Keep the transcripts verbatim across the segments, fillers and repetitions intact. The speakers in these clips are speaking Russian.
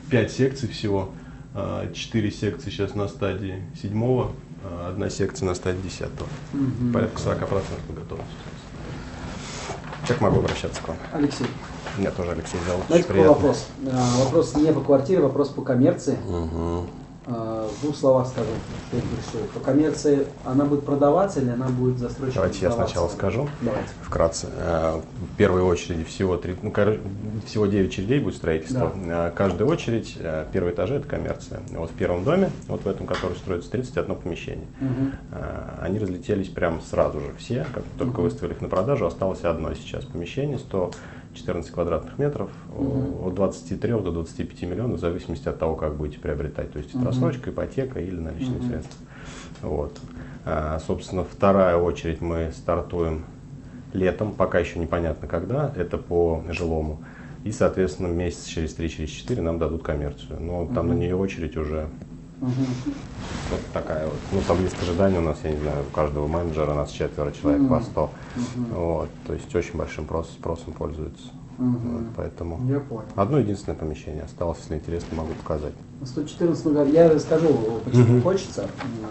пять секций всего, четыре секции сейчас на стадии седьмого, одна секция на стадии десятого. Mm-hmm. Порядка сорок процентов готовности. Как могу обращаться к вам? Алексей. Меня тоже Алексей зовут. Знаете, какой вопрос? А, вопрос не по квартире, вопрос по коммерции. Угу. А, в двух словах скажу, что интересует. По коммерции она будет продаваться или она будет застройщиком? Давайте я сначала скажу. Давайте. Вкратце. В первой очереди всего, три, ну, всего девять очередей будет строительство. Да. Каждая очередь, первый этаж это коммерция. Вот в первом доме, вот в этом, который строится, тридцать одно помещение. Угу. Они разлетелись прямо сразу же все, как только угу. выставили их на продажу, осталось одно сейчас помещение, сто четырнадцать квадратных метров, угу. от двадцати трёх до двадцати пяти миллионов, в зависимости от того, как будете приобретать. То есть это рассрочка, ипотека или наличные угу. средства. Вот. А, собственно, вторая очередь мы стартуем летом, пока еще непонятно когда, это по жилому. И, соответственно, месяц через три, через четыре нам дадут коммерцию. Но там угу. на нее очередь уже угу. вот такая вот. Ну, там лист ожидания у нас, я не знаю, у каждого менеджера у нас четверо человек угу. по сто. Угу. Вот, то есть очень большим спросом пользуются. Угу. Вот, поэтому я понял. Одно единственное помещение осталось, если интересно, могу показать. сто четырнадцать, я расскажу, почему угу. хочется.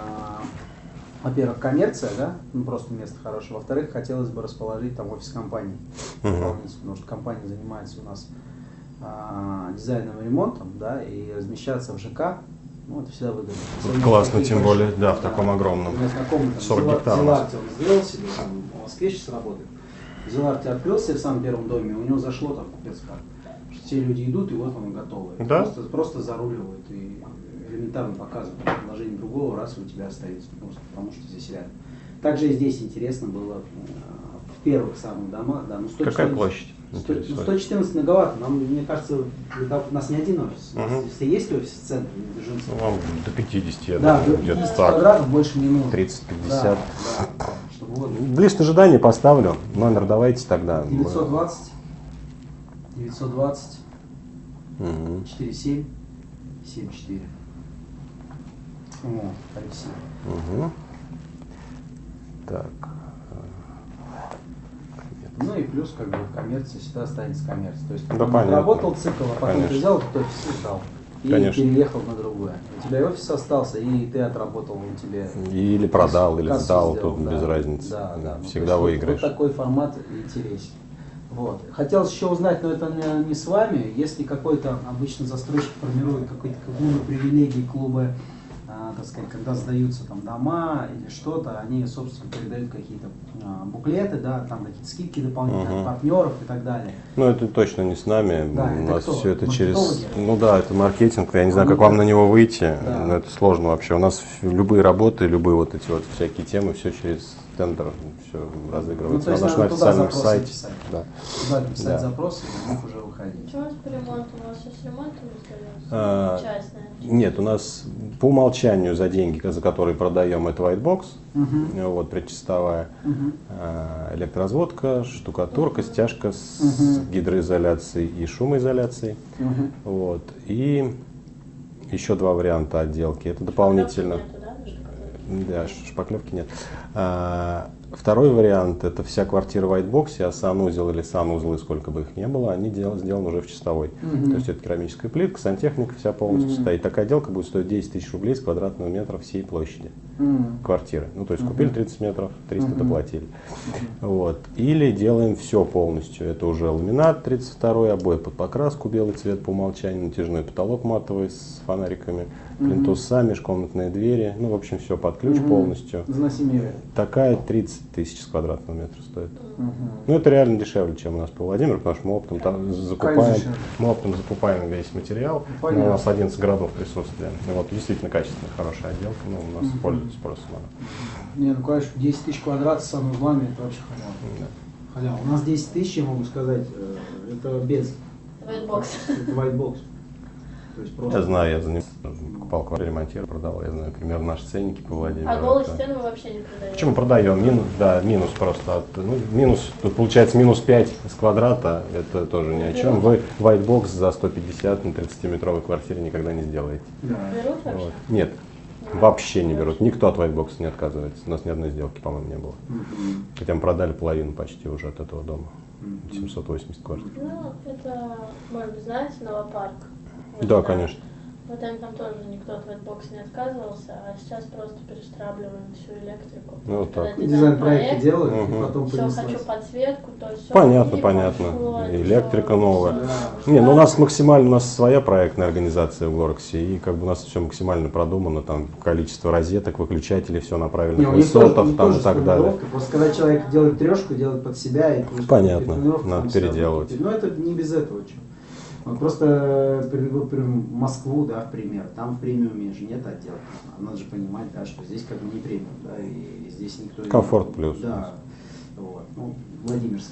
Во-первых, коммерция, да, ну просто место хорошее. Во-вторых, хотелось бы расположить там офис компании, uh-huh. потому что компания занимается у нас а, дизайном и ремонтом, да, и размещаться в ЖК, ну это всегда выгодно. Классно, тем более, да, в таком огромном. У меня знакомый там сорок гектаров. Зеларте он сделал себе, там, в Москве сейчас работает. Зеларте открыл себе в самом первом доме, у него зашло там купец как. Все люди идут, и вот он готовый. Да? Просто, просто заруливает и элементарно показывает предложение другого, раз у тебя остается, потому что, потому что здесь рядом. Также и здесь интересно было в первых самых домах. Да, ну сто четырнадцать, какая площадь? сто, ну, сто четырнадцать многовато. Нам, мне кажется, у нас не один офис. У нас угу. здесь есть офис в центре, Дзержинского. Ну, вам до пятидесяти, я да, думаю, где-то так. Квадратов больше не нужно. тридцать-пятьдесят. Да, да, чтобы вот. Лист ожидания поставлю. Номер давайте тогда. девятьсот двадцать. девятьсот двадцать. Угу. четыре семь семь четыре. О, Алексей. Угу. Так. Ну и плюс, как бы, коммерция всегда останется коммерцией. То есть, да, он понятно. работал цикл, а потом Конечно. ты взял этот офис и сдал. И Конечно. переехал на другое. У тебя и офис остался, и ты отработал, у тебя... Или продал, или сдал, сделал, тут да. без разницы. Да, да. Всегда ну, выиграешь. Вот такой формат интересен. Вот. Хотелось еще узнать, но это не, не с вами, если какой-то обычно застройщик формирует какой-то клубы, привилегии клубы, а, так сказать, когда сдаются там дома или что-то, они, собственно, передают какие-то а, буклеты, да, там какие-то скидки дополнительные uh-huh. от партнеров и так далее. Ну, это точно не с нами, да, у нас кто? все это через... Ну да, это маркетинг, я не знаю, как вам на него выйти, да. но это сложно вообще. У нас любые работы, любые вот эти вот всякие темы, все через тендер, все разыгрывается ну, на нашем официальном сайте. Да. Туда писать да. запросы и на них уже выходить. Что у вас по ремонту? У вас сейчас ремонтом остается? А, частная? Нет, у нас по умолчанию за деньги, за которые продаем, это white box, uh-huh. вот, предчистовая, uh-huh. а, электроразводка, штукатурка, uh-huh. стяжка с uh-huh. гидроизоляцией и шумоизоляцией. Uh-huh. Вот, и еще два варианта отделки. Это дополнительно. Да, шпаклевки нет. А, второй вариант — это вся квартира в whitebox, а санузел или санузлы, сколько бы их ни было, они дел, сделаны уже в чистовой. Mm-hmm. То есть это керамическая плитка, сантехника вся полностью mm-hmm. стоит. Такая отделка будет стоить десять тысяч рублей с квадратного метра всей площади mm-hmm. квартиры. Ну, то есть mm-hmm. купили тридцать метров, триста mm-hmm. доплатили. Mm-hmm. Вот. Или делаем все полностью. Это уже ламинат тридцать два, обои под покраску, белый цвет по умолчанию, натяжной потолок матовый с фонариками, плинтуса, межкомнатные двери, ну, в общем, все под ключ угу. полностью. Заносимее. Такая тридцать тысяч с квадратного метра стоит. Угу. Ну, это реально дешевле, чем у нас по Владимиру, потому что мы оптом там закупаем, мы оптом закупаем весь материал. Ну, у нас одиннадцать городов присутствия. Вот, действительно качественная, хорошая отделка, ну, у нас угу. пользуется спросом. Не, ну, конечно, десять тысяч квадратов с санузлами, это вообще халява. Да. Халява. У нас десять тысяч, я могу сказать, это без. Whitebox. Это whitebox. Я знаю, я за ним покупал квартиру, ремонтировал, продавал, я знаю примерно наши ценники по Владимиру. А голые стены вы вообще не продаете? Почему продаем? Минус, да, минус просто. От, ну, минус, тут получается минус пять с квадрата, это тоже ни о чем. Вы white box за сто пятьдесят на тридцатиметровой квартире никогда не сделаете. Да. Берут вообще? Вот. Нет, вообще не берут. Никто от white box не отказывается. У нас ни одной сделки, по-моему, не было. Mm-hmm. Хотя мы продали половину почти уже от этого дома. семьсот восемьдесят квартир. Ну, это, может быть, знаете, Новопарк. Да, конечно. Вот они там тоже никто от Whitebox не отказывался, а сейчас просто перештрабливаем всю электрику. Ну, вот так. Дизайн-проекты делают, Угу. и потом Все, понеслась. хочу подсветку, то есть всё. Понятно, И понятно. пошло, И и электрика всё. новая. Да. Не, ну у нас максимально, у нас своя проектная организация в Глорексе, и как бы у нас все максимально продумано, там количество розеток, выключателей, все на правильных Не, у них тоже, у высотах них там тоже и так далее. спланировка. Просто когда человек делает трешку, делает под себя, и просто Понятно, планировка надо там всегда переделывать. будет. Но это не без этого чего. Вот просто приведу прям Москву, да, в пример. Там в премиуме же нет отдела. Надо же понимать, да, что здесь как бы не премиум, да, и здесь никто... Комфорт плюс. Да, вот, ну, Владимирский.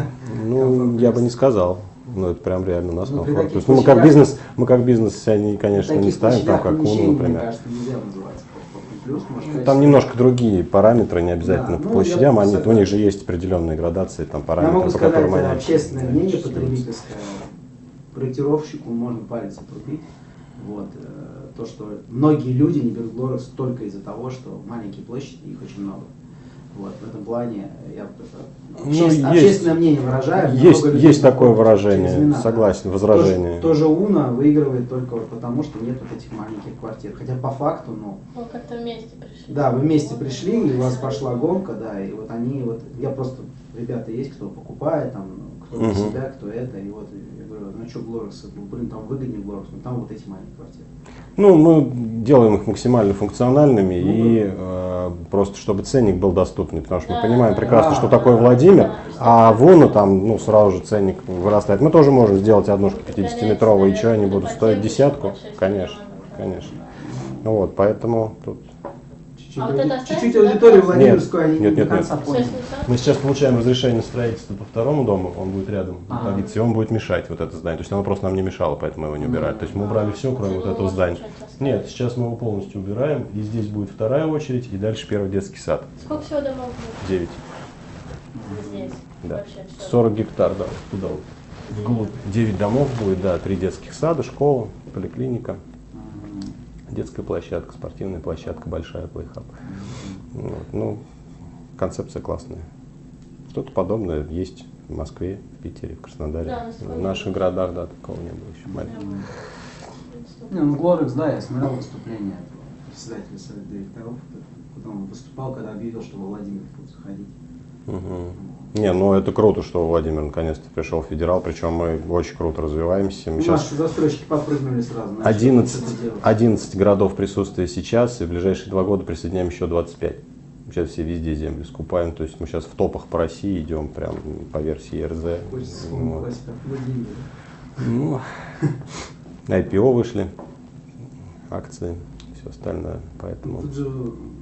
Ну, я бы не сказал. Ну, это прям реально у нас Ну, при комфорт. таких То есть, ну, мы как площадях- бизнес, мы как бизнес себя, не, конечно, Таких не ставим, там, площадях как Уна, помещений, мне например. кажется, нельзя называть комфортный плюс. Может, Там качество- немножко другие параметры, не обязательно Да, по ну, площадям, я они, у согласен. них же есть определенные градации, там Я параметры, могу по сказать, которым они... общественное мнение исчисляются. потребительское. Проектировщику можно палец отрубить. Вот. э, То, что многие люди не берут Глорекс только из-за того, что маленькие площади, их очень много. Вот. В этом плане я вот это Ну, обществен- есть- общественное мнение выражаю. Есть, много людей есть такое знакомых выражение, через имена, да. согласен, возражение. Тоже, тоже Уна выигрывает только вот потому, что нет вот этих маленьких квартир. Хотя по факту, ну, Мы как-то вместе пришли. да, вы вместе Вот, пришли, и у вас да. пошла гонка, да, и вот они, вот, я просто, ребята есть, кто покупает, там, кто для Мгм. себя, кто это, и вот, я говорю, ну что, Глорекс, блин, там выгоднее Глорекс, но там вот эти маленькие квартиры. Ну, мы делаем их максимально функциональными Ну, и э, просто чтобы ценник был доступный, потому что мы Да, понимаем да, прекрасно, да, что да, такое да, Владимир, да, а да. в Уна там, ну, сразу же ценник вырастает. Мы тоже можем сделать однушку пятидесятиметровую, и что они будут стоить десятку? Конечно, конечно. Вот, поэтому тут... Чуть-чуть, А вот ауди- это чуть-чуть оставите, аудиторию да? Владимирскую они Нет, не нет, до нет, конца нет. поняли. Мы сейчас получаем разрешение на строительство по второму дому, он будет рядом Ага. находиться, и он будет мешать вот это здание. То есть оно просто нам не мешало, поэтому мы его не убирали. То есть мы убрали все, кроме вот этого здания. Нет, сейчас мы его полностью убираем, и здесь будет вторая очередь, и дальше первый детский сад. Сколько всего домов будет девять. здесь? Да. Вообще всё. сорок гектар, да, туда вот. Вглубь. девять домов будет, да, три детских сада, школа, поликлиника, детская площадка, спортивная площадка, большая плейхаб. Вот. Ну, концепция классная. Что-то подобное есть в Москве, в Питере, в Краснодаре. Да, на своем В наших месте. городах, да, такого не было еще. Я маленьких. бы- Не, ну Глорекс, да, я смотрел выступление этого председателя совета директоров, когда он выступал, когда объявил, что во Владимир будет заходить. Мгм. Не, ну это круто, что Владимир наконец-то пришел в федерал, причем мы очень круто развиваемся. Мы Ну, сейчас наши застройщики подпрыгнули сразу. начали одиннадцать, что-то делать. одиннадцать городов присутствия сейчас, и в ближайшие два года присоединяем еще двадцать пять. Сейчас все везде землю скупаем, то есть мы сейчас в топах по России идем, прям по версии эр зэ. Хочется вспомнить Вот. классика Владимира. Ну, на ай пи о вышли, акции, все остальное, поэтому... Тут же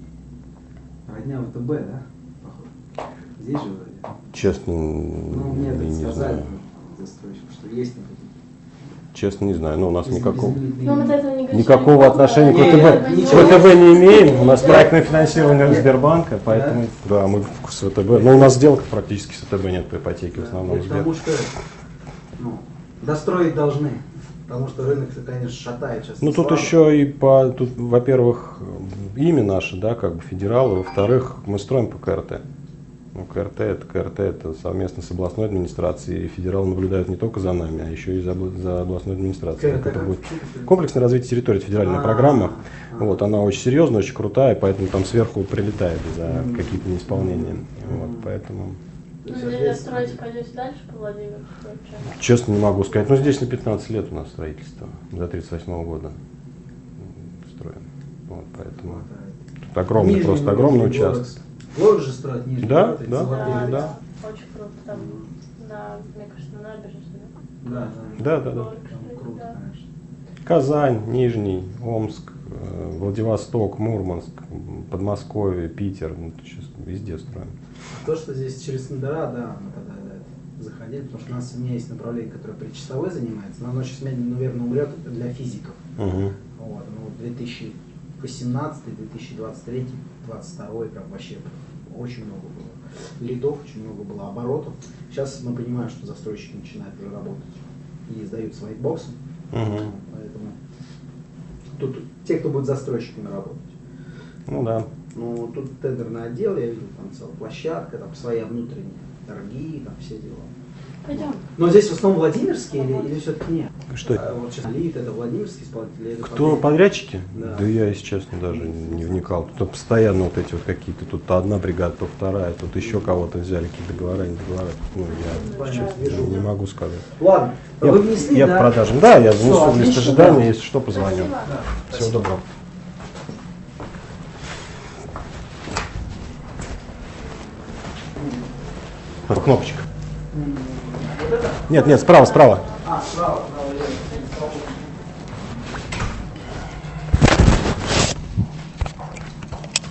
родня вэ тэ бэ, да? Похоже. Здесь же вроде. Честно, Ну, мне не, так не сказали, знаю. застройщик, что есть на Честно не знаю, ну у нас никакого... Ну, мы до этого не говорили. Никакого отношения к Не, вэ тэ бэ, не, к ничего. вэ тэ бэ не имеем, у нас Я- проектное финансирование от Я- Сбербанка, поэтому, да, мы с вэ тэ бэ, но у нас сделок практически с вэ тэ бэ нет по ипотеке, в основном Сбер. Потому что ну, достроить должны. Потому что рынок, конечно, шатает сейчас. Ну тут еще и по, тут, во-первых, имя наше, да, как бы федерал, и во-вторых, мы строим по ка эр тэ. Ну, ка эр тэ это ка эр тэ, это совместно с областной администрацией, и федерал наблюдает не только за нами, а еще и за, обла- за областной администрацией. ка эр тэ Как это будет. как? Комплексное развитие территории, это федеральная А, программа. а. Вот, она очень серьезная, очень крутая, поэтому там сверху прилетает за Мгм. какие-то неисполнения. Вот, Мгм. поэтому, Ну, То есть, если соответственно, строить пойдете дальше по Владимиру, то вообще. честно не могу сказать, но здесь на пятнадцать лет у нас строительство, до тридцать восьмого года строим. Вот, поэтому хватает. тут огромный, Нижний просто уровень огромный Глорекс. участок. Глорекс же строят нижний, Да, вот эти да, золотые. Да, да. очень круто. Там, на, мне кажется, на набережной. Да, Да, да, да. Город, Там круто, да. конечно. Казань, Нижний, Омск, э, Владивосток, Мурманск, м, Подмосковье, Питер, ну, сейчас везде строим. То, что здесь через Сандера, да, мы тогда да, заходили, потому что у нас у меня есть направление, которое причасовой занимается, но оно сейчас, наверное, умрет для физиков. Мгм. Вот, ну, две тысячи восемнадцатый, две тысячи двадцать третий, две тысячи двадцать второй прям вообще очень много было лидов, очень много было оборотов. Сейчас мы понимаем, что застройщики начинают уже работать и издают свои боксы, Мгм. поэтому тут те, кто будет застройщиками работать. Ну да. Ну, тут тендерный отдел, я видел, там целая площадка, там своя внутренняя, торги, там все дела. Пойдем. Но здесь в основном Владимирские или, или все-таки нет? Что это? А вот сейчас Лид, это Владимирский исполнитель? Это Кто подрядчики? Да. Да я, если честно, даже не вникал. Тут постоянно вот эти вот какие-то, тут то одна бригада, то вторая, тут еще кого-то взяли, какие договора, не договора. Ну, я, если честно, не могу сказать. Ладно, Я, вы внесли, я да? по продажам. Да, я Всё, занесу в лист отлично, ожидания, да. если что, позвоню. Спасибо. Всего доброго. Вот кнопочка. Вот это? Нет, нет, справа, справа. А, справа, справа, я-